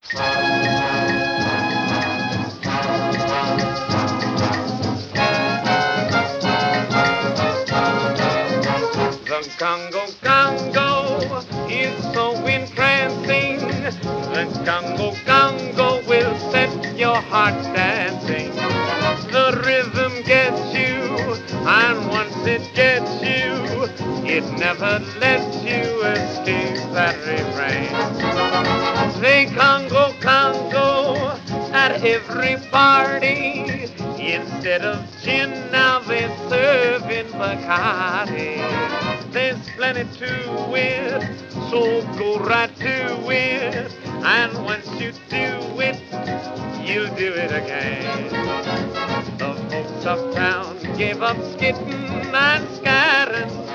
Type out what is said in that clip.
The Congo Congo is so entrancing. The Congo Congo will set your heart dancing. The rhythm gets you, and once it gets you, it never lets you escape that refrain. They Congo Congo at every party. Instead of gin, now they're serving Bacardi. There's plenty to it, so go right to it. And once you do it, you'll do it again. The folks uptown gave up skidding and scattering.